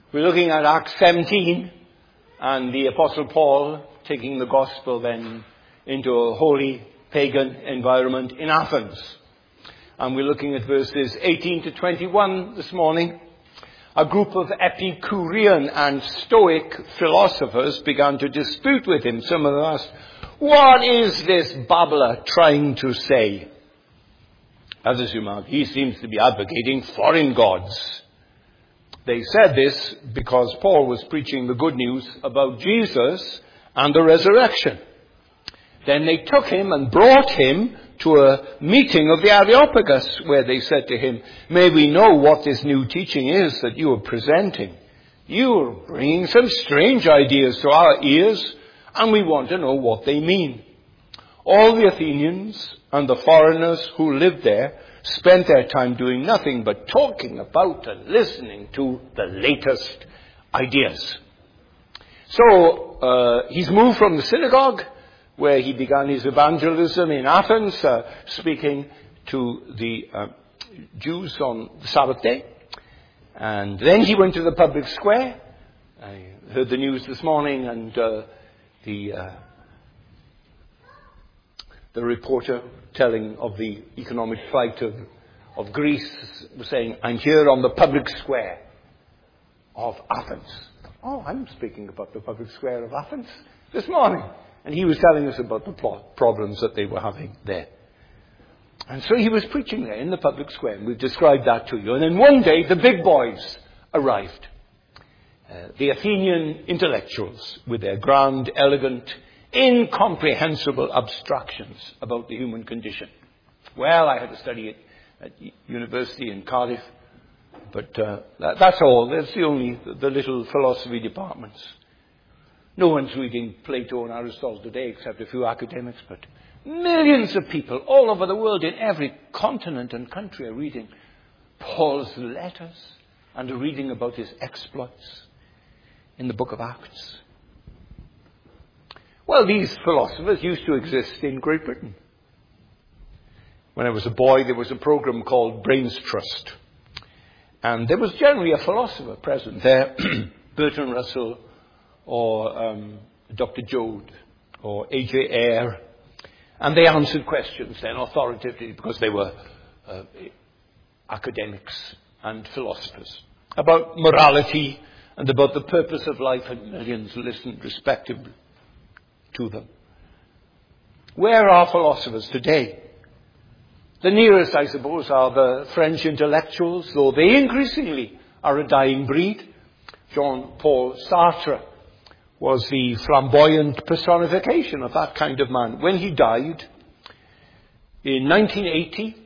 We're looking at Acts 17 and the Apostle Paul taking the gospel then into a holy pagan environment in Athens. And we're looking at verses 18 to 21 this morning. A group of Epicurean and Stoic philosophers began to dispute with him. Some of them asked, "What is this babbler trying to say?" Others remarked, "He seems to be advocating foreign gods." They said this because Paul was preaching the good news about Jesus and the resurrection. Then they took him and brought him to a meeting of the Areopagus, where they said to him, "May we know what this new teaching is that you are presenting? You are bringing some strange ideas to our ears, and we want to know what they mean." All the Athenians and the foreigners who lived there spent their time doing nothing but talking about and listening to the latest ideas. So he's moved from the synagogue, where he began his evangelism in Athens, speaking to the Jews on the Sabbath day. And then he went to the public square. I heard the news this morning, and the reporter telling of the economic plight of Greece was saying, "I'm here on the public square of Athens." Oh, I'm speaking about the public square of Athens this morning. And he was telling us about the problems that they were having there. And so he was preaching there in the public square, and we've described that to you. And then one day, the big boys arrived. The Athenian intellectuals with their grand, elegant, incomprehensible abstractions about the human condition. Well, I had to study it at university in Cardiff, but that's all. That's the little philosophy departments. No one's reading Plato and Aristotle today except a few academics, but millions of people all over the world in every continent and country are reading Paul's letters and are reading about his exploits in the book of Acts. Well, these philosophers used to exist in Great Britain. When I was a boy, there was a program called Brains Trust. And there was generally a philosopher present there, Bertrand Russell, or Dr. Joad, or A.J. Ayer. And they answered questions then authoritatively because they were academics and philosophers about morality and about the purpose of life, and millions listened respectively to them. Where are philosophers today? The nearest, I suppose, are the French intellectuals, though they increasingly are a dying breed. Jean-Paul Sartre was the flamboyant personification of that kind of man. When he died in 1980,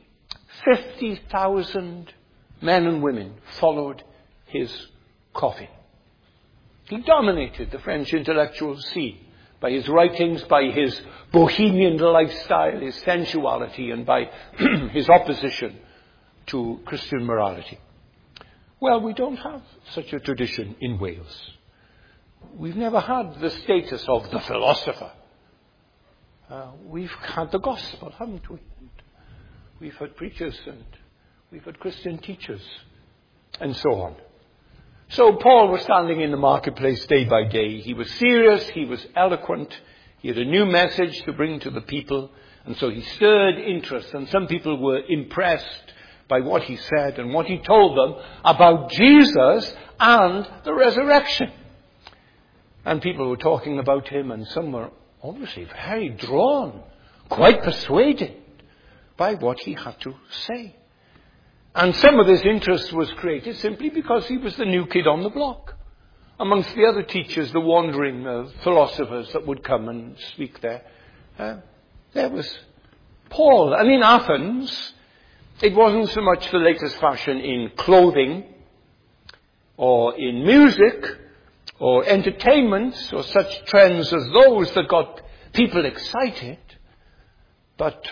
50,000 men and women followed his coffin. He dominated the French intellectual scene by his writings, by his bohemian lifestyle, his sensuality, and by his opposition to Christian morality. Well, we don't have such a tradition in Wales. We've never had the status of the philosopher. We've had the gospel, haven't we? And we've had preachers, and we've had Christian teachers, and so on. So Paul was standing in the marketplace day by day. He was serious, he was eloquent, he had a new message to bring to the people, and so he stirred interest, and some people were impressed by what he said and what he told them about Jesus and the resurrection. And people were talking about him, and some were obviously very drawn, quite persuaded by what he had to say. And some of this interest was created simply because he was the new kid on the block. Amongst the other teachers, the wandering philosophers that would come and speak there, there was Paul. And in Athens, it wasn't so much the latest fashion in clothing or in music or entertainments or such trends as those that got people excited, but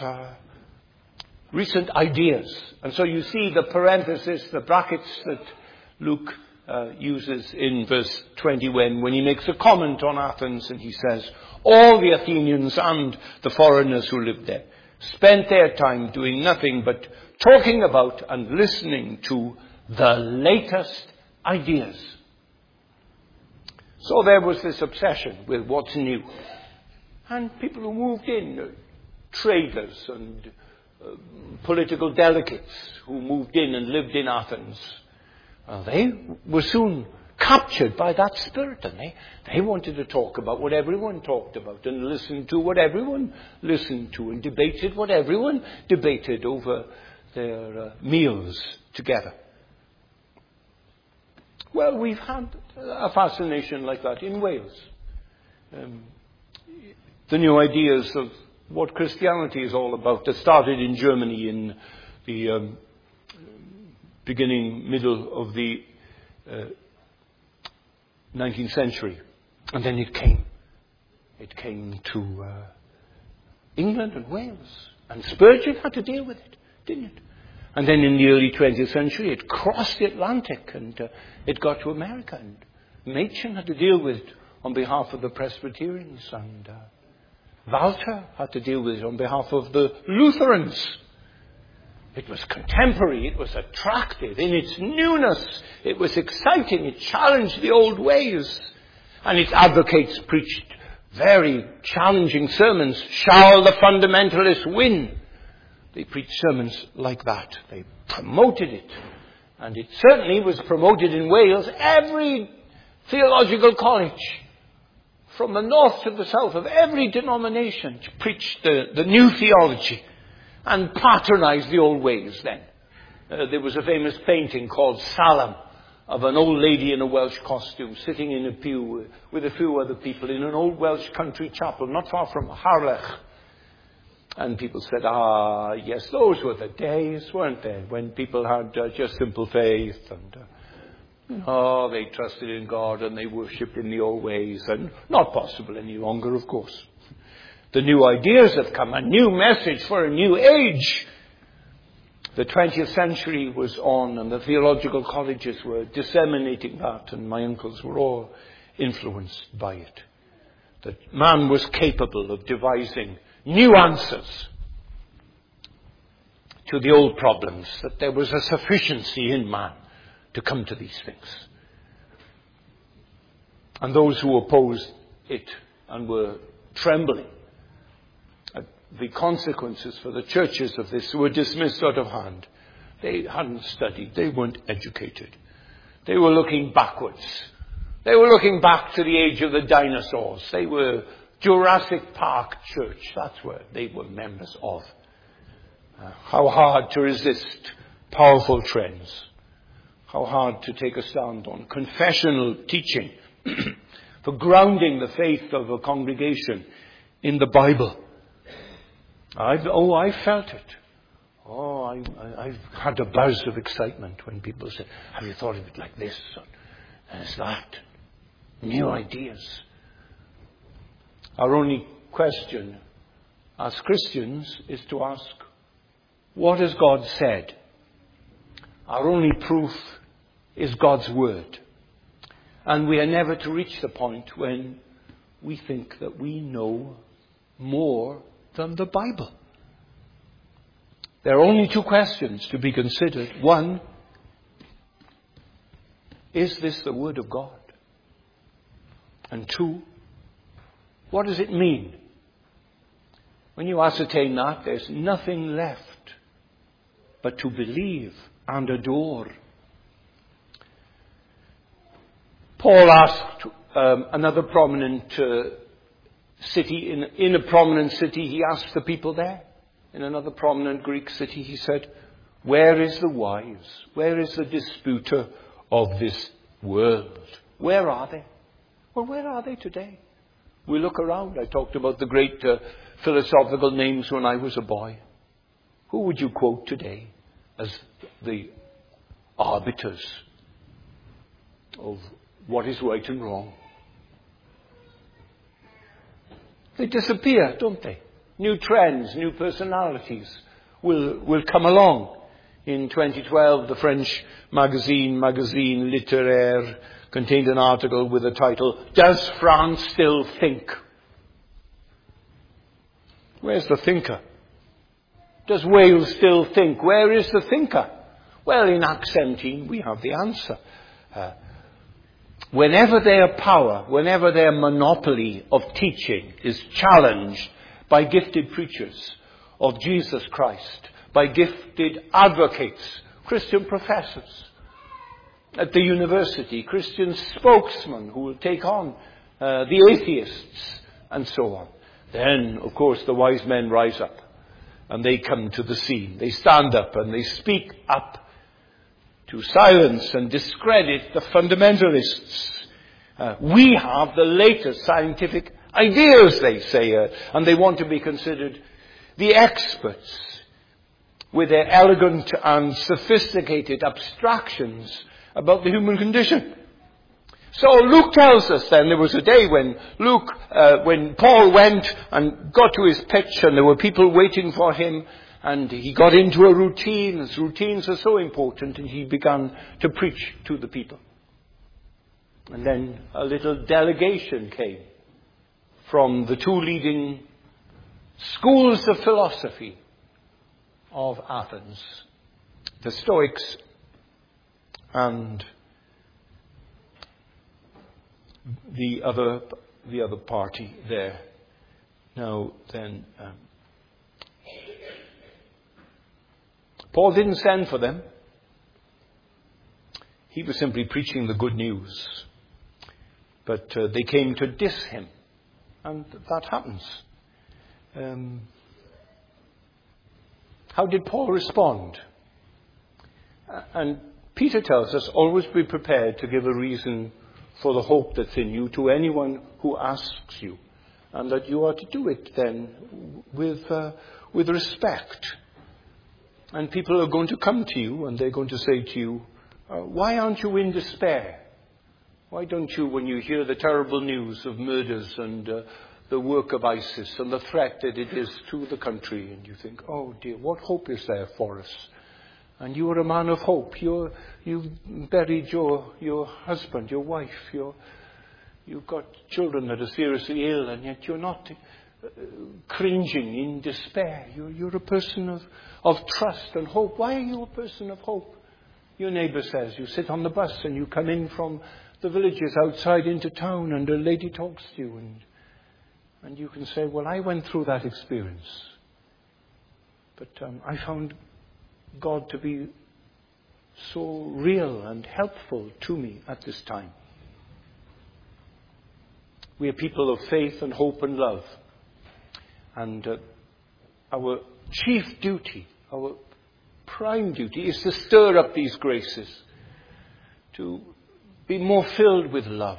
recent ideas. And so you see the parenthesis, the brackets that Luke uses in verse 20 when he makes a comment on Athens, and he says, all the Athenians and the foreigners who lived there spent their time doing nothing but talking about and listening to the latest ideas So there was this obsession with what's new. And people who moved in, traders and political delegates who moved in and lived in Athens, they were soon captured by that spirit, and they wanted to talk about what everyone talked about and listen to what everyone listened to and debated what everyone debated over their meals together. Well, we've had a fascination like that in Wales. The new ideas of what Christianity is all about that started in Germany in the middle of the 19th century. And then it came to England and Wales. And Spurgeon had to deal with it, didn't it? And then in the early 20th century, it crossed the Atlantic and it got to America. And Machen had to deal with it on behalf of the Presbyterians. And Walter had to deal with it on behalf of the Lutherans. It was contemporary. It was attractive in its newness. It was exciting. It challenged the old ways. And its advocates preached very challenging sermons. Shall the fundamentalists win? They preached sermons like that. They promoted it. And it certainly was promoted in Wales. Every theological college, from the north to the south of every denomination, preached the new theology and patronized the old ways then. There was a famous painting called Salam of an old lady in a Welsh costume sitting in a pew with a few other people in an old Welsh country chapel not far from Harlech. And people said, yes, those were the days, weren't they, when people had just simple faith and they trusted in God and they worshipped in the old ways, and not possible any longer, of course. The new ideas have come, a new message for a new age. The 20th century was on and the theological colleges were disseminating that, and my uncles were all influenced by it. That man was capable of devising new answers to the old problems, that there was a sufficiency in man to come to these things. And those who opposed it and were trembling at the consequences for the churches of this were dismissed out of hand. They hadn't studied. They weren't educated. They were looking backwards. They were looking back to the age of the dinosaurs. They were Jurassic Park Church. That's where they were members of. How hard to resist powerful trends. How hard to take a stand on confessional teaching for grounding the faith of a congregation in the Bible. I felt it. I've had a buzz of excitement when people say, have you thought of it like this? And it's that. New ideas. Our only question as Christians is to ask, what has God said? Our only proof is God's word. And we are never to reach the point when we think that we know more than the Bible. There are only two questions to be considered. One, is this the word of God? And two, what does it mean? When you ascertain that, there's nothing left but to believe and adore. Paul asked another prominent city, in a prominent city, he asked the people there. In another prominent Greek city, he said, where is the wise? Where is the disputer of this world? Where are they? Well, where are they today? We look around. I talked about the great philosophical names when I was a boy. Who would you quote today as the arbiters of what is right and wrong? They disappear, don't they? New trends, new personalities will come along. In 2012, the French magazine Littéraire contained an article with the title, Does France Still Think? Where's the thinker? Does Wales still think? Where is the thinker? Well, in Acts 17, we have the answer. whenever their power, whenever their monopoly of teaching is challenged by gifted preachers of Jesus Christ, by gifted advocates, Christian professors at the university, Christian spokesmen who will take on the atheists and so on, then, of course, the wise men rise up and they come to the scene. They stand up and they speak up to silence and discredit the fundamentalists. We have the latest scientific ideas, they say, and they want to be considered the experts with their elegant and sophisticated abstractions about the human condition. So Luke tells us then there was a day when when Paul went and got to his pitch and there were people waiting for him, and he got into a routine, as routines are so important, and he began to preach to the people. And then a little delegation came from the two leading schools of philosophy of Athens, the Stoics and the other party there. Now then, Paul didn't send for them. He was simply preaching the good news. But they came to diss him. And that happens. How did Paul respond? And Peter tells us, always be prepared to give a reason for the hope that's in you to anyone who asks you. And that you are to do it then with respect. And people are going to come to you and they're going to say to you, why aren't you in despair? Why don't you, when you hear the terrible news of murders and the work of ISIS and the threat that it is to the country, and you think, oh dear, what hope is there for us? And you are a man of hope. You've buried your husband, your wife, you've got children that are seriously ill, and yet you're not cringing in despair. You're a person of trust and hope. Why are you a person of hope? Your neighbour says, you sit on the bus and you come in from the villages outside into town, and a lady talks to you, and you can say, well, I went through that experience, but I found God to be so real and helpful to me at this time. We are people of faith and hope and love, and our chief duty, our prime duty, is to stir up these graces, to be more filled with love,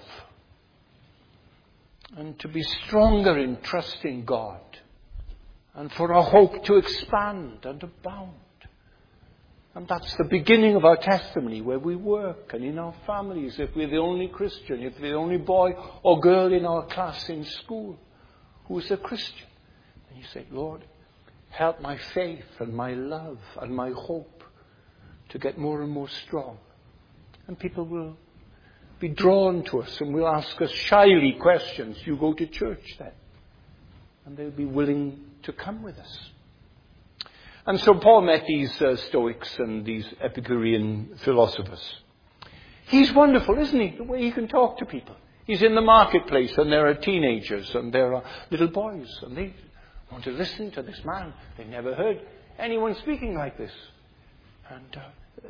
and to be stronger in trusting God, and for our hope to expand and abound. And that's the beginning of our testimony, where we work and in our families, if we're the only Christian, if we're the only boy or girl in our class in school who is a Christian. And you say, Lord, help my faith and my love and my hope to get more and more strong. And people will be drawn to us and will ask us shyly questions. You go to church then? And they'll be willing to come with us. And so Paul met these Stoics and these Epicurean philosophers. He's wonderful, isn't he? The way he can talk to people. He's in the marketplace and there are teenagers and there are little boys and they want to listen to this man. They've never heard anyone speaking like this. And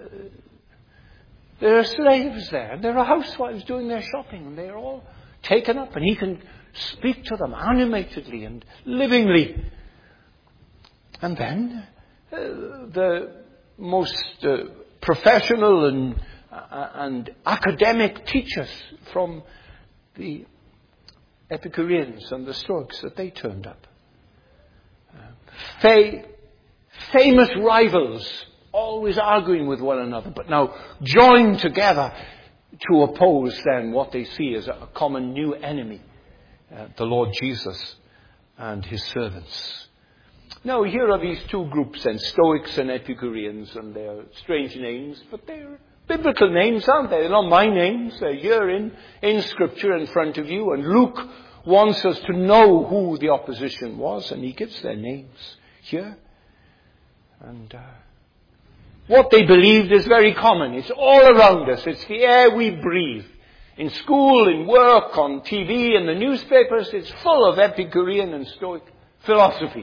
there are slaves there and there are housewives doing their shopping and they're all taken up, and he can speak to them animatedly and livingly. And then the most professional and academic teachers from the Epicureans and the Stoics, that they turned up. Famous rivals, always arguing with one another, but now joined together to oppose then what they see as a common new enemy, the Lord Jesus and his servants. Now, here are these two groups then, Stoics and Epicureans, and they're strange names, but they're biblical names, aren't they? They're not my names. They're here in Scripture in front of you, and Luke wants us to know who the opposition was, and he gives their names here. And what they believed is very common. It's all around us. It's the air we breathe. In school, in work, on TV, in the newspapers, it's full of Epicurean and Stoic philosophy.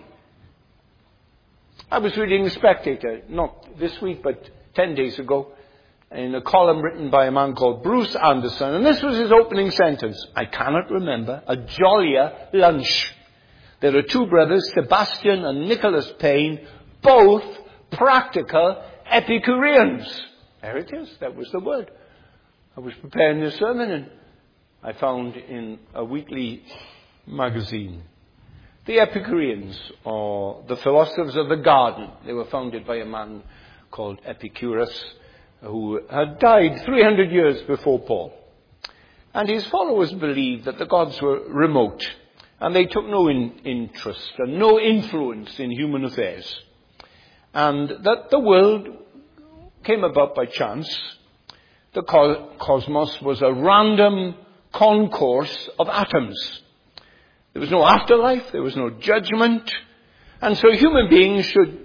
I was reading The Spectator, not this week, but 10 days ago, in a column written by a man called Bruce Anderson, and this was his opening sentence: I cannot remember a jollier lunch. There are two brothers, Sebastian and Nicholas Payne, both practical Epicureans. There it is, that was the word. I was preparing this sermon and I found in a weekly magazine. The Epicureans, or the philosophers of the garden, they were founded by a man called Epicurus, who had died 300 years before Paul. And his followers believed that the gods were remote, and they took no interest and no influence in human affairs, and that the world came about by chance. The cosmos was a random concourse of atoms. There was no afterlife, there was no judgment, and so human beings should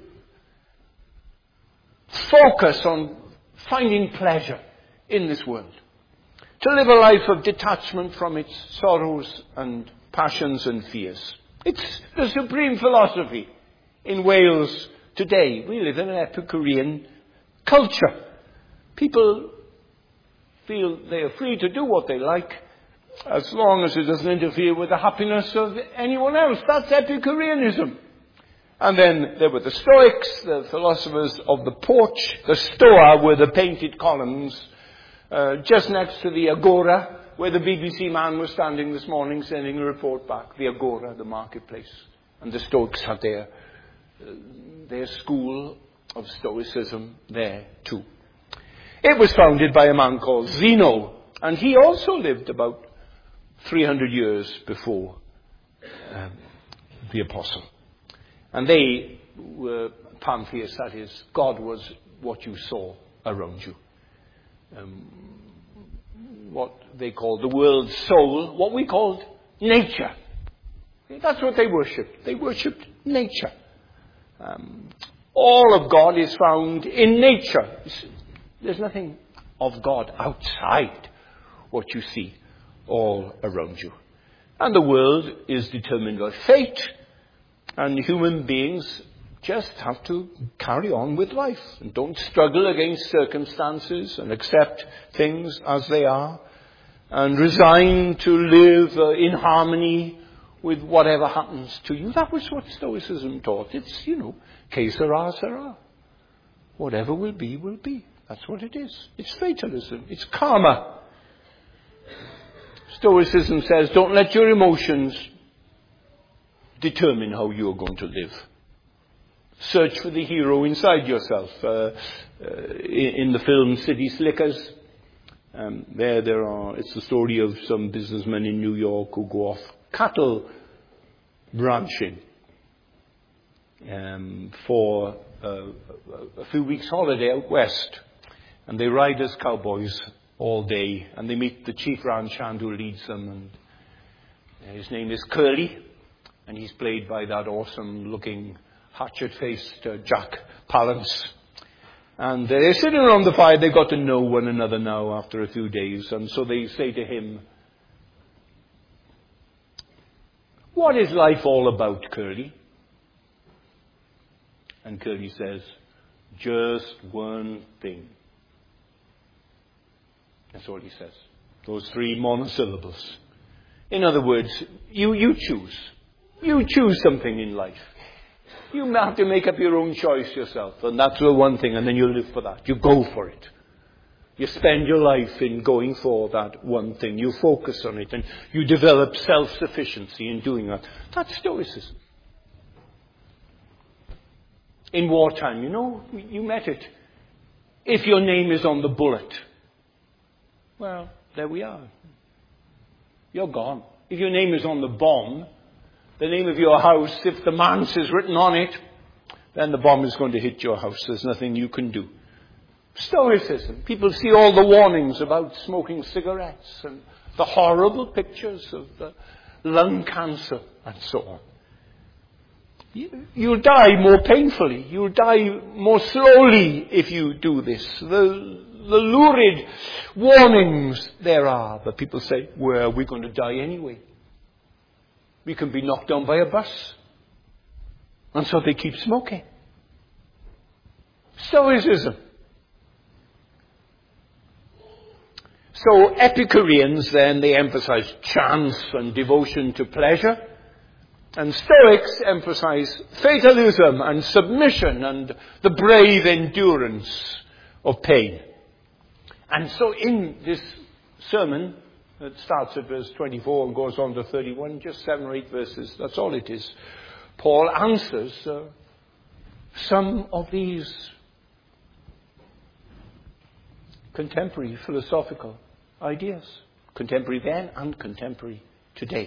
focus on finding pleasure in this world. To live a life of detachment from its sorrows and passions and fears. It's the supreme philosophy in Wales today. We live in an Epicurean culture. People feel they are free to do what they like as long as it doesn't interfere with the happiness of anyone else. That's Epicureanism. And then there were the Stoics, the philosophers of the porch. The Stoa were the painted columns just next to the Agora, where the BBC man was standing this morning sending a report back. The Agora, the marketplace. And the Stoics had their school of Stoicism there too. It was founded by a man called Zeno, and he also lived about 300 years before the apostle. And they were pantheists, that is, God was what you saw around you. What they called the world's soul, what we called nature. That's what they worshipped. They worshipped nature. All of God is found in nature. There's nothing of God outside what you see all around you. And the world is determined by fate, and human beings just have to carry on with life and don't struggle against circumstances and accept things as they are and resign to live in harmony with whatever happens to you. That was what Stoicism taught. It's, que sera, sera. Whatever will be, will be. That's what it is. It's fatalism. It's karma. Stoicism says, don't let your emotions determine how you're going to live. Search for the hero inside yourself. In the film City Slickers, it's the story of some businessmen in New York who go off cattle ranching for a few weeks holiday out west. And they ride as cowboys all day, and they meet the chief ranch hand who leads them, and his name is Curly, and he's played by that awesome-looking, hatchet-faced Jack Palance. And they're sitting around the fire. They've got to know one another now after a few days, and so they say to him, "What is life all about, Curly?" And Curly says, "Just one thing." That's all he says. Those 3 monosyllables. In other words, you choose. You choose something in life. You have to make up your own choice yourself. And that's the one thing. And then you live for that. You go for it. You spend your life in going for that one thing. You focus on it. And you develop self-sufficiency in doing that. That's Stoicism. In wartime, you met it. If your name is on the bullet, well, there we are. You're gone. If your name is on the bomb, the name of your house, if the manse is written on it, then the bomb is going to hit your house. There's nothing you can do. Stoicism. People see all the warnings about smoking cigarettes and the horrible pictures of the lung cancer and so on. You'll die more painfully. You'll die more slowly if you do this. The the lurid warnings there are. But people say, well, we're going to die anyway. We can be knocked down by a bus. And so they keep smoking. Stoicism. So Epicureans then, they emphasize chance and devotion to pleasure. And Stoics emphasize fatalism and submission and the brave endurance of pain. And so in this sermon, that starts at verse 24 and goes on to 31, just 7 or 8 verses, that's all it is, Paul answers some of these contemporary philosophical ideas. Contemporary then and contemporary today.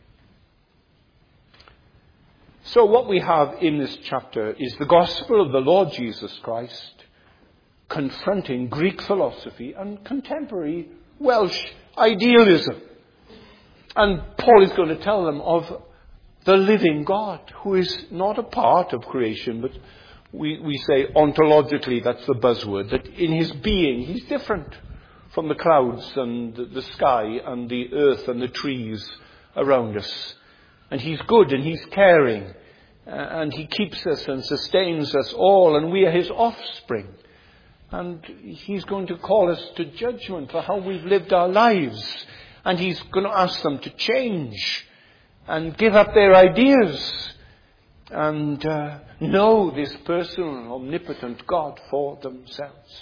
So what we have in this chapter is the gospel of the Lord Jesus Christ confronting Greek philosophy and contemporary Welsh idealism. And Paul is going to tell them of the living God, who is not a part of creation, but we say ontologically, that's the buzzword, that in his being he's different from the clouds and the sky and the earth and the trees around us. And he's good and he's caring, and he keeps us and sustains us all, and we are his offspring. And he's going to call us to judgment for how we've lived our lives. And he's going to ask them to change and give up their ideas and know this personal, omnipotent God for themselves.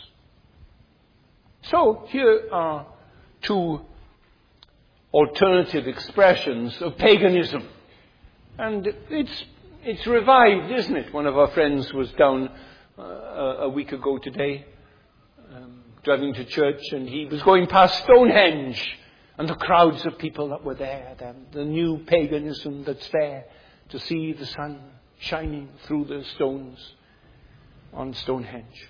So here are 2 alternative expressions of paganism. And it's revived, isn't it? One of our friends was down a week ago today, driving to church, and he was going past Stonehenge, and the crowds of people that were there, the new paganism that's there, to see the sun shining through the stones on Stonehenge.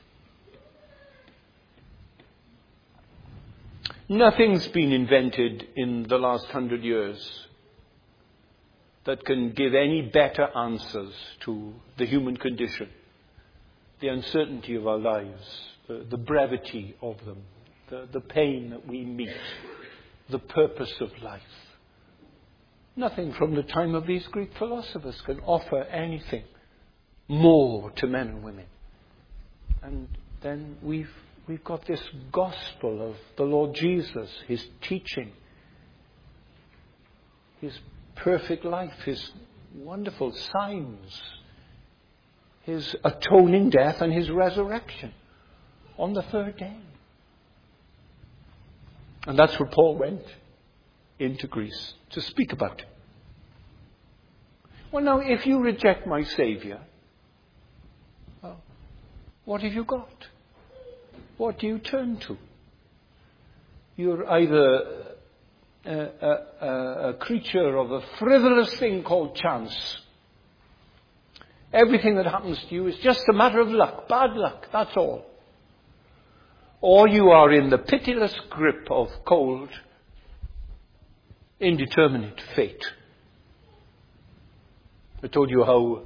Nothing's been invented in the last 100 years that can give any better answers to the human condition, the uncertainty of our lives, the brevity of them, the pain that we meet, the purpose of life. Nothing from the time of these Greek philosophers can offer anything more to men and women. And then we've got this gospel of the Lord Jesus, his teaching, his perfect life, his wonderful signs, his atoning death and his resurrection on the 3rd day. And that's where Paul went into Greece to speak about. Well, now, if you reject my Saviour, well, what have you got? What do you turn to? You're either a creature of a frivolous thing called chance. Everything that happens to you is just a matter of luck, bad luck, that's all. Or you are in the pitiless grip of cold, indeterminate fate. I told you how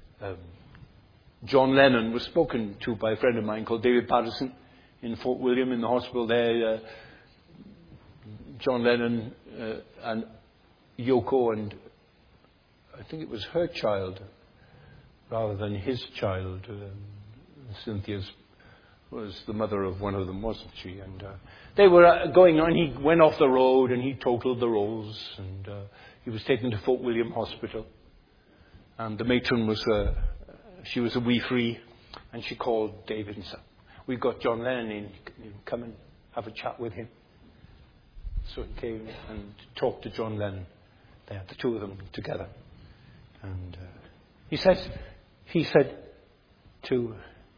John Lennon was spoken to by a friend of mine called David Patterson in Fort William in the hospital there. John Lennon and Yoko, and I think it was her child rather than his child. Cynthia's was the mother of one of them, wasn't she? And they were going on. He went off the road and he totaled the rolls, and he was taken to Fort William Hospital. And the matron was she was a wee free, and she called David and said, "We've got John Lennon in. Can you come and have a chat with him?" So he came and talked to John Lennon there, the two of them together. And he said to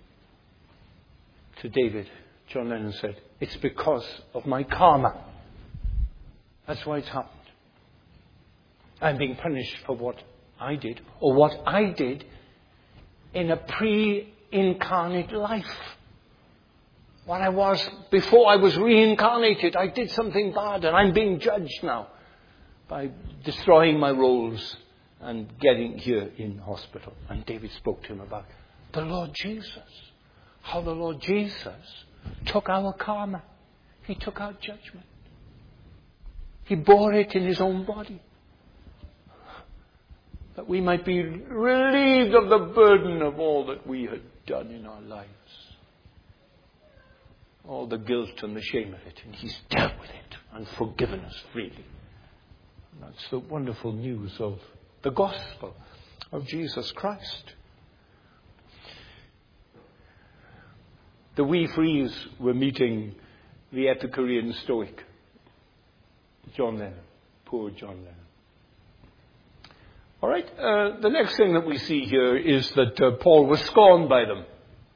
David, John Lennon said, "It's because of my karma. That's why it's happened. I'm being punished for what I did, or what I did in a pre-incarnate life. What I was before I was reincarnated. I did something bad, and I'm being judged now by destroying my roles and getting here in hospital." And David spoke to him about the Lord Jesus. How the Lord Jesus took our karma. He took our judgment. He bore it in his own body, that we might be relieved of the burden of all that we had done in our lives. All the guilt and the shame of it. And he's dealt with it and forgiven us freely. And that's the wonderful news of the gospel of Jesus Christ. The wee frees were meeting the Epicurean Stoic, John Lennon. Poor John Lennon. All right, the next thing that we see here is that Paul was scorned by them.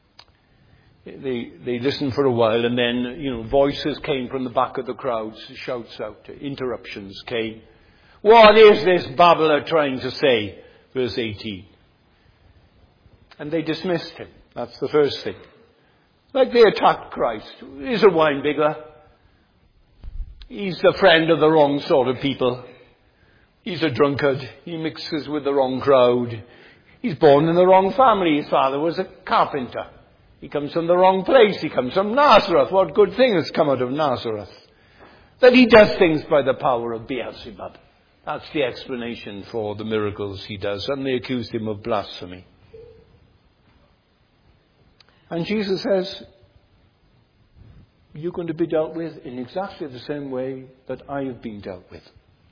They listened for a while, and then, voices came from the back of the crowds, shouts out, interruptions came. What is this babbler trying to say? Verse 18. And they dismissed him. That's the first thing. Like they attacked Christ. He's a wine bigger. He's the friend of the wrong sort of people. He's a drunkard. He mixes with the wrong crowd. He's born in the wrong family. His father was a carpenter. He comes from the wrong place. He comes from Nazareth. What good thing has come out of Nazareth? That he does things by the power of Beelzebub. That's the explanation for the miracles he does. And they accused him of blasphemy. And Jesus says, you're going to be dealt with in exactly the same way that I have been dealt with.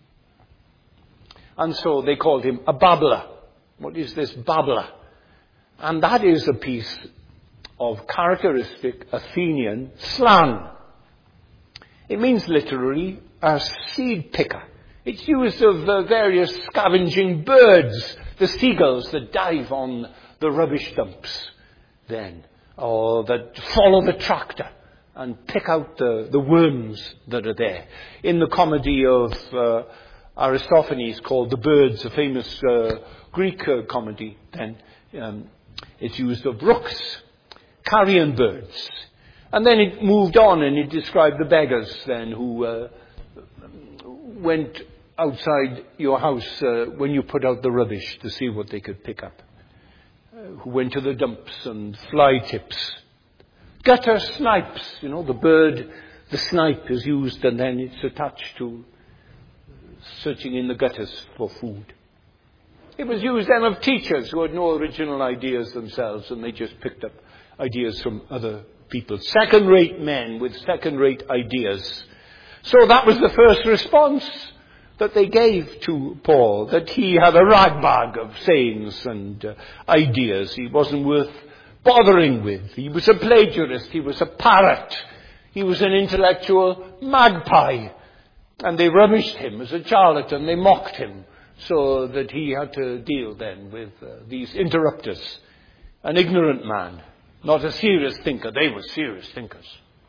And so they called him a babbler. What is this babbler? And that is a piece of characteristic Athenian slang. It means literally a seed picker. It's used of various scavenging birds, the seagulls that dive on the rubbish dumps then, or that follow the tractor and pick out the worms that are there. In the comedy of Aristophanes called The Birds, a famous Greek comedy, then it's used of rooks, carrion birds. And then it moved on and it described the beggars then who went outside your house when you put out the rubbish to see what they could pick up. Who went to the dumps and fly tips. Gutter snipes, the bird, the snipe is used and then it's attached to searching in the gutters for food. It was used then of teachers who had no original ideas themselves and they just picked up ideas from other people. Second-rate men with second-rate ideas. So that was the first response that they gave to Paul, that he had a ragbag of sayings and ideas. He wasn't worth bothering with. He was a plagiarist. He was a parrot. He was an intellectual magpie. And they rubbished him as a charlatan. They mocked him so that he had to deal then with these interrupters. An ignorant man, not a serious thinker. They were serious thinkers.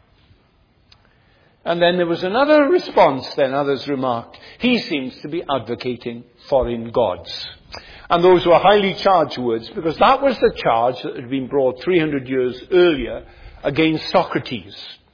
And then there was another response then, others remarked. He seems to be advocating foreign gods. And those were highly charged words, because that was the charge that had been brought 300 years earlier against Socrates.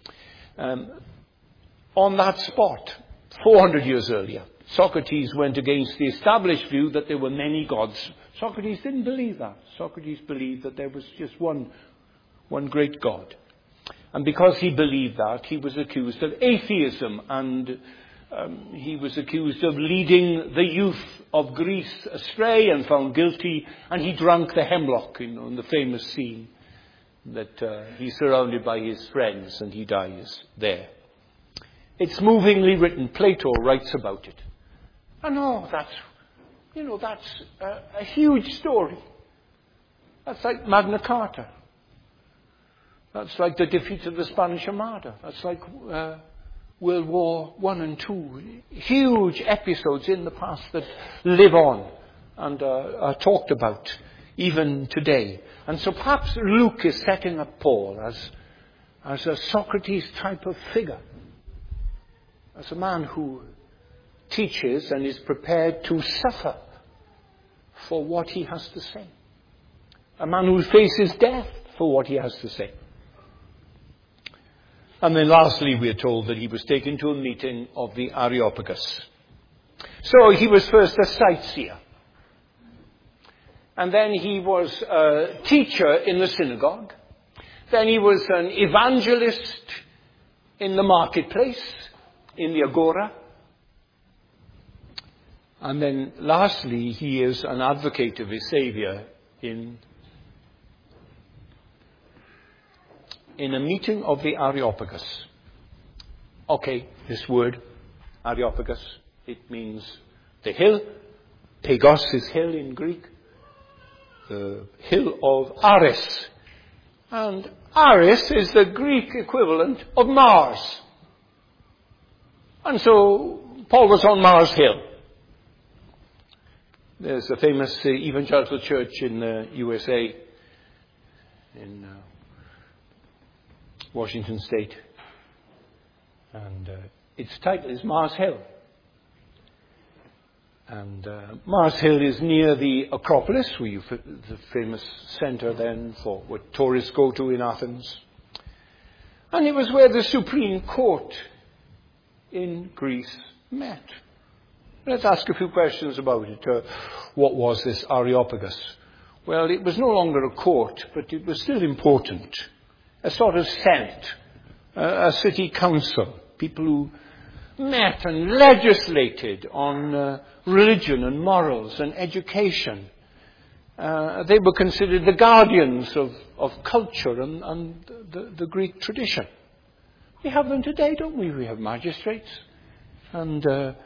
On that spot, 400 years earlier, Socrates went against the established view that there were many gods. Socrates didn't believe that. Socrates believed that there was just one great God. And because he believed that, he was accused of atheism, and he was accused of leading the youth of Greece astray and found guilty, and he drank the hemlock, in the famous scene that he's surrounded by his friends and he dies there. It's movingly written. Plato writes about it. And that's a huge story. That's like Magna Carta. That's like the defeat of the Spanish Armada. That's like World War I and II. Huge episodes in the past that live on and are talked about even today. And so perhaps Luke is setting up Paul as a Socrates type of figure. As a man who teaches and is prepared to suffer for what he has to say. A man who faces death for what he has to say. And then lastly, we are told that he was taken to a meeting of the Areopagus. So he was first a sightseer. And then he was a teacher in the synagogue. Then he was an evangelist in the marketplace, in the agora. And then lastly, he is an advocate of his Saviour in a meeting of the Areopagus. Okay, this word, Areopagus, it means the hill. Pagos is hill in Greek. The hill of Ares. And Ares is the Greek equivalent of Mars. And so Paul was on Mars Hill. There's a famous evangelical church in the USA, in Washington State. And its title is Mars Hill. And Mars Hill is near the Acropolis, the famous centre then for what tourists go to in Athens. And it was where the Supreme Court in Greece met. Let's ask a few questions about it. What was this Areopagus? Well, it was no longer a court, but it was still important. A sort of senate, a city council, people who met and legislated on religion and morals and education. They were considered the guardians of culture and the Greek tradition. We have them today, don't we? We have magistrates. And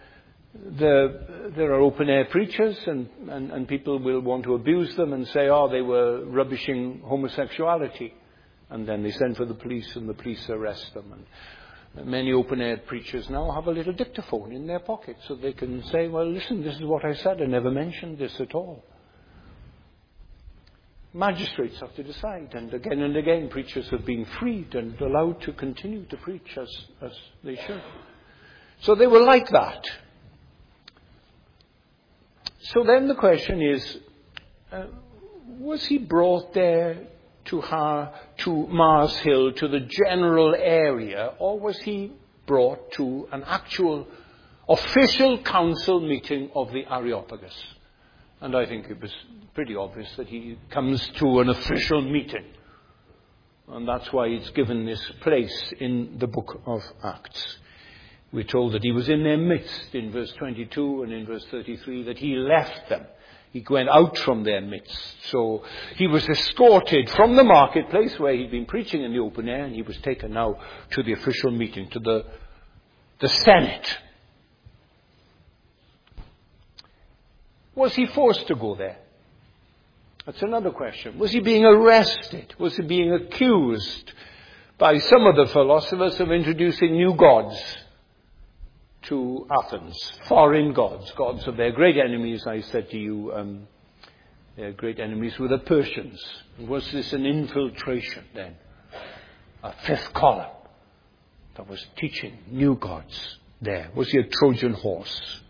there are open-air preachers, and people will want to abuse them and say, they were rubbishing homosexuality. And then they send for the police, and the police arrest them. And many open-air preachers now have a little dictaphone in their pocket, so they can say, well, listen, this is what I said. I never mentioned this at all. Magistrates have to decide, and again preachers have been freed and allowed to continue to preach as they should. So they were like that. So then the question is, was he brought there to Mars Hill, to the general area, or was he brought to an actual official council meeting of the Areopagus? And I think it was pretty obvious that he comes to an official meeting. And that's why it's given this place in the book of Acts. We're told that he was in their midst in verse 22 and in verse 33, that he left them. He went out from their midst. So he was escorted from the marketplace where he'd been preaching in the open air, and he was taken now to the official meeting, to the Senate. Was he forced to go there? That's another question. Was he being arrested? Was he being accused by some of the philosophers of introducing new gods to Athens? Foreign gods, gods of their great enemies. I said to you, their great enemies were the Persians. Was this an infiltration then? A fifth column that was teaching new gods there? Was he a Trojan horse?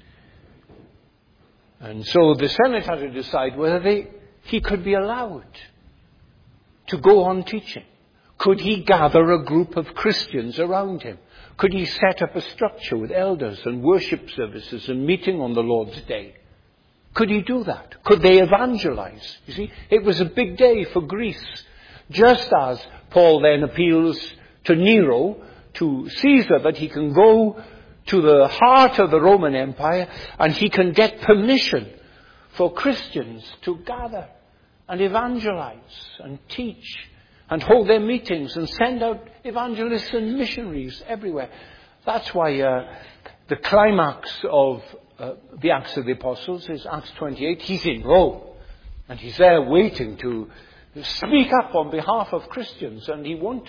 And so the Senate had to decide whether he could be allowed to go on teaching. Could he gather a group of Christians around him? Could he set up a structure with elders and worship services and meeting on the Lord's Day? Could he do that? Could they evangelize? You see, it was a big day for Greece. Just as Paul then appeals to Nero, to Caesar, that he can go to the heart of the Roman Empire and he can get permission for Christians to gather and evangelize and teach and hold their meetings and send out evangelists and missionaries everywhere. That's why the climax of the Acts of the Apostles is Acts 28. He's in Rome, and he's there waiting to speak up on behalf of Christians, and he won't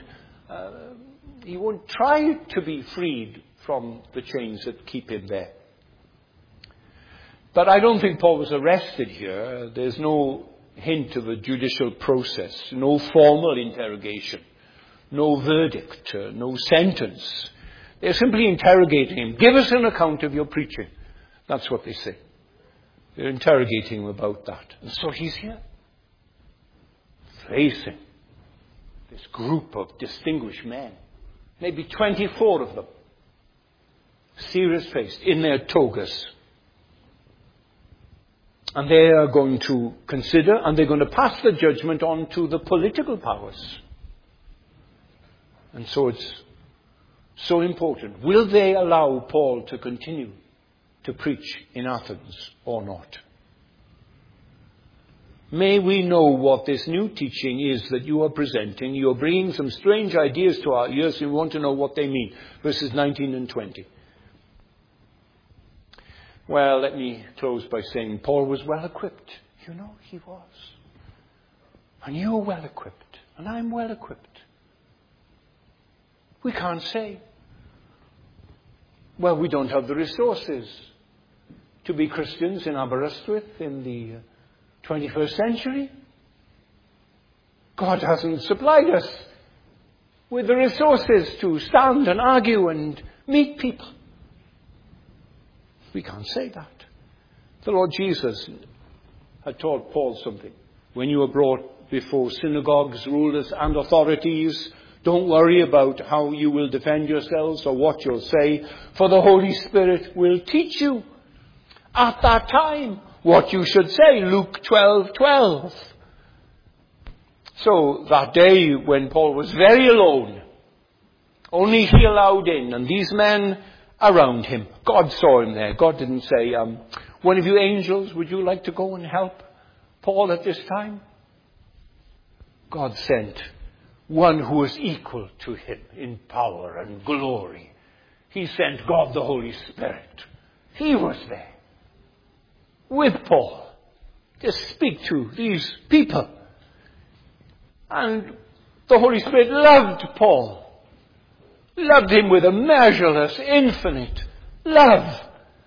try to be freed from the chains that keep him there. But I don't think Paul was arrested here. There's no hint of a judicial process, no formal interrogation, no verdict, no sentence. They're simply interrogating him. Give us an account of your preaching. That's what they say. They're interrogating him about that. And so he's here, facing this group of distinguished men, maybe 24 of them, serious-faced, in their togas. And they are going to consider, and they're going to pass the judgment on to the political powers. And so it's so important. Will they allow Paul to continue to preach in Athens or not? May we know what this new teaching is that you are presenting. You are bringing some strange ideas to our ears. We want to know what they mean. Verses 19 and 20. Well, let me close by saying Paul was well equipped. You know, he was. And you are well equipped. And I'm well equipped. We can't say, well, we don't have the resources to be Christians in Aberystwyth in the 21st century. God hasn't supplied us with the resources to stand and argue and meet people. We can't say that. The Lord Jesus had taught Paul something. When you are brought before synagogues, rulers and authorities, don't worry about how you will defend yourselves or what you'll say, for the Holy Spirit will teach you at that time what you should say. Luke 12:12. So that day when Paul was very alone, only he allowed in, and these men around him, God saw him there. God didn't say, one of you angels, would you like to go and help Paul at this time? God sent one who was equal to him in power and glory. He sent God the Holy Spirit. He was there with Paul to speak to these people. And the Holy Spirit loved Paul. Loved him with a measureless, infinite love.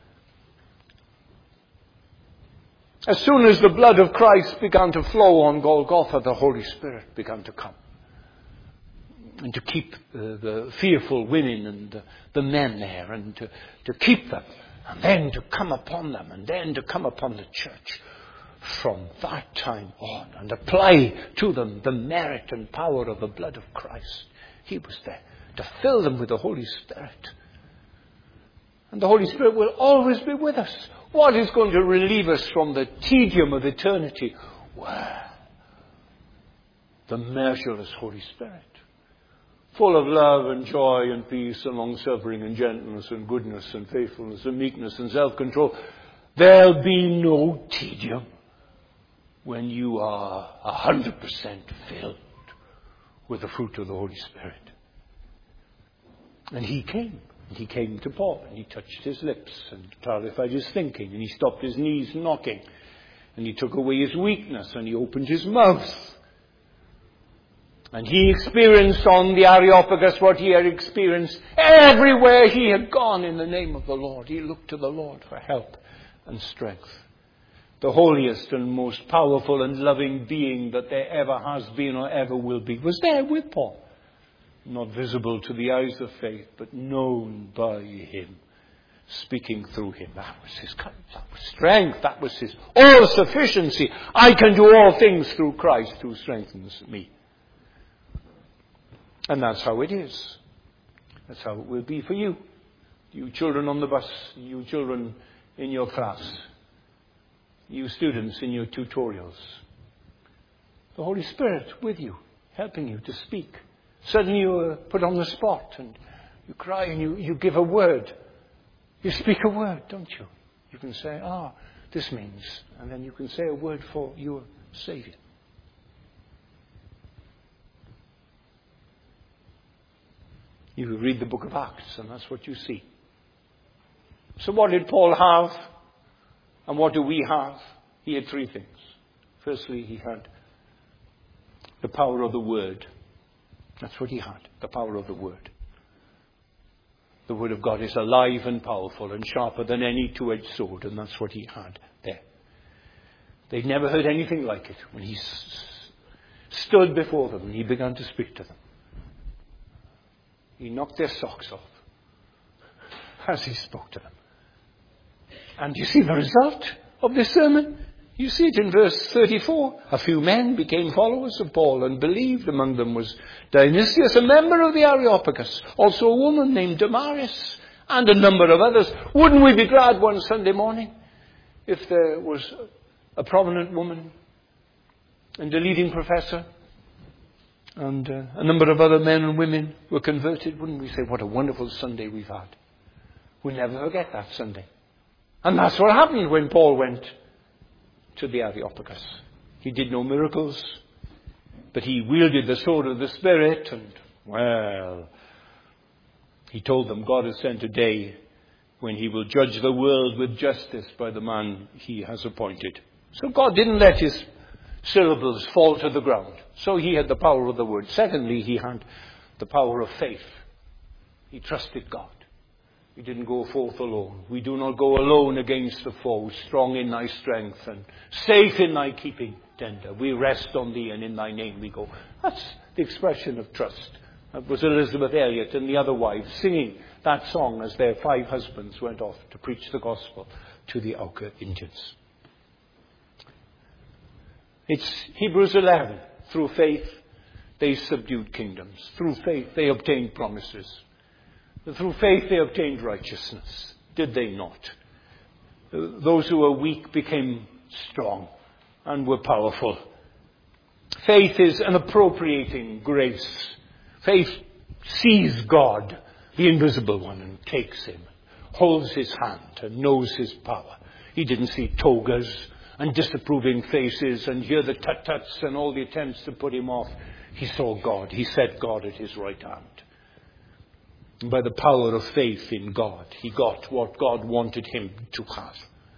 As soon as the blood of Christ began to flow on Golgotha, the Holy Spirit began to come. And to keep the fearful women and the men there, and to keep them, and then to come upon them, and then to come upon the church from that time on, and apply to them the merit and power of the blood of Christ. He was there to fill them with the Holy Spirit. And the Holy Spirit will always be with us. What is going to relieve us from the tedium of eternity? Well, the measureless Holy Spirit. Full of love and joy and peace and long-suffering and gentleness and goodness and faithfulness and meekness and self-control. There'll be no tedium when you are 100% filled with the fruit of the Holy Spirit. And he came. And he came to Paul and he touched his lips and clarified his thinking, and he stopped his knees knocking, and he took away his weakness and he opened his mouth. And he experienced on the Areopagus what he had experienced everywhere he had gone in the name of the Lord. He looked to the Lord for help and strength. The holiest and most powerful and loving being that there ever has been or ever will be was there with Paul. Not visible to the eyes of faith, but known by him, speaking through him. That was his courage, that was strength, that was his all-sufficiency. I can do all things through Christ who strengthens me. And that's how it is. That's how it will be for you. You children on the bus, you children in your class, you students in your tutorials. The Holy Spirit with you, helping you to speak. Suddenly you are put on the spot and you cry and you give a word. You speak a word, don't you? You can say, this means, and then you can say a word for your Saviour. You read the book of Acts and that's what you see. So what did Paul have? And what do we have? He had three things. Firstly, he had the power of the Word. That's what he had, the power of the Word. The Word of God is alive and powerful and sharper than any two-edged sword, and that's what he had there. They'd never heard anything like it when he stood before them and he began to speak to them. He knocked their socks off as he spoke to them. And you see the result of this sermon? You see it in verse 34. A few men became followers of Paul and believed. Among them was Dionysius, a member of the Areopagus. Also a woman named Damaris and a number of others. Wouldn't we be glad one Sunday morning if there was a prominent woman and a leading professor And a number of other men and women were converted. Wouldn't we say, what a wonderful Sunday we've had? We'll never forget that Sunday. And that's what happened when Paul went to the Areopagus. He did no miracles, but he wielded the sword of the Spirit, and, well, he told them God has sent a day when he will judge the world with justice by the man he has appointed. So God didn't let his syllables fall to the ground. So he had the power of the word. Secondly, he had the power of faith. He trusted God. He didn't go forth alone. We do not go alone against the foe, strong in thy strength and safe in thy keeping tender. We rest on thee, and in thy name we go. That's the expression of trust. That was Elizabeth Elliot and the other wives singing that song as their 5 husbands went off to preach the gospel to the Auca Indians. It's Hebrews 11. Through faith, they subdued kingdoms. Through faith, they obtained promises. Through faith, they obtained righteousness. Did they not? Those who were weak became strong and were powerful. Faith is an appropriating grace. Faith sees God, the invisible one, and takes him, holds his hand and knows his power. He didn't see togas and disapproving faces and hear the tut-tuts and all the attempts to put him off. He saw God. He set God at his right hand. And by the power of faith in God, he got what God wanted him to have.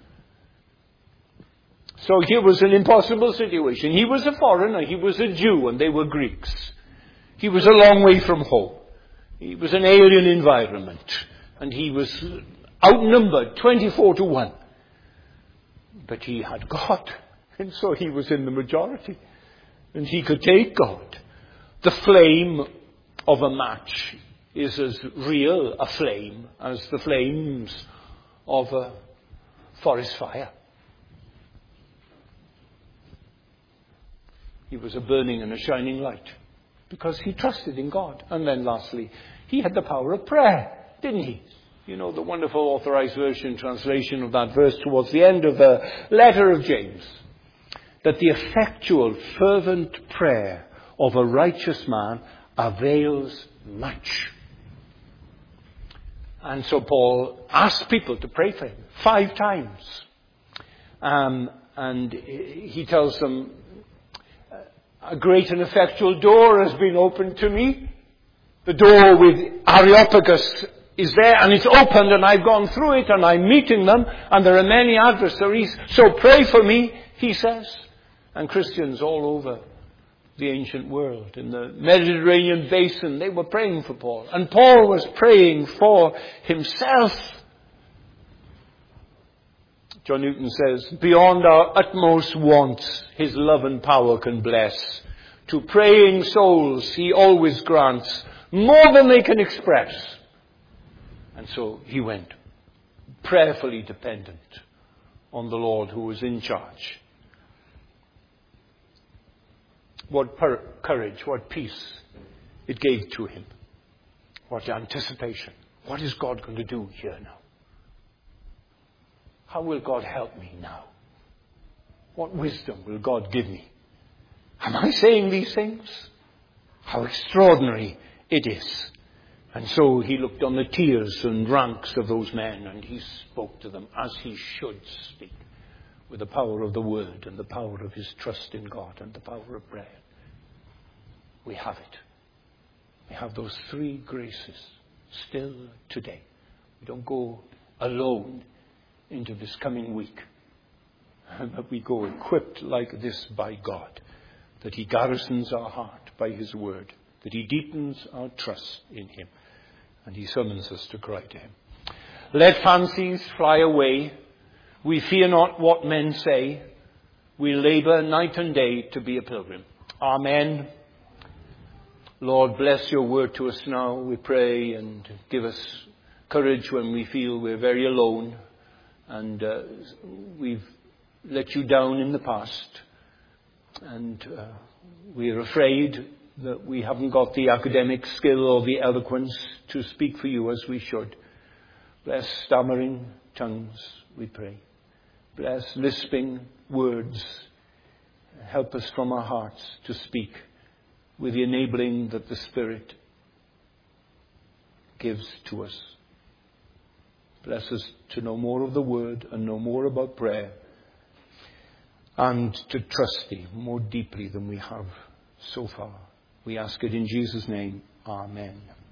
So here was an impossible situation. He was a foreigner. He was a Jew, and they were Greeks. He was a long way from home. He was an alien environment, and he was outnumbered 24-1. But he had God, and so he was in the majority, and he could take God. The flame of a match is as real a flame as the flames of a forest fire. He was a burning and a shining light because he trusted in God. And then lastly, he had the power of prayer, didn't he? You know, the wonderful Authorized Version translation of that verse towards the end of the letter of James, that the effectual, fervent prayer of a righteous man avails much. And so Paul asked people to pray for him 5 times. And he tells them, a great and effectual door has been opened to me. The door with Areopagus is there, and it's opened, and I've gone through it, and I'm meeting them, and there are many adversaries. So pray for me, he says. And Christians all over the ancient world, in the Mediterranean basin, they were praying for Paul. And Paul was praying for himself. John Newton says, beyond our utmost wants, his love and power can bless. To praying souls, he always grants more than they can express. And so he went, prayerfully dependent on the Lord who was in charge. What courage, what peace it gave to him. What anticipation. What is God going to do here now? How will God help me now? What wisdom will God give me? Am I saying these things? How extraordinary it is. And so he looked on the tiers and ranks of those men, and he spoke to them as he should speak, with the power of the word and the power of his trust in God and the power of prayer. We have it. We have those 3 graces still today. We don't go alone into this coming week, but we go equipped like this by God, that he garrisons our heart by his word, that he deepens our trust in him, and he summons us to cry to him. Let fancies fly away. We fear not what men say. We labour night and day to be a pilgrim. Amen. Lord, bless your word to us now, we pray, and give us courage when we feel we're very alone and we've let you down in the past, and we're afraid that we haven't got the academic skill or the eloquence to speak for you as we should. Bless stammering tongues, we pray. Bless lisping words. Help us from our hearts to speak with the enabling that the Spirit gives to us. Bless us to know more of the Word and know more about prayer, and to trust Thee more deeply than we have so far. We ask it in Jesus' name. Amen.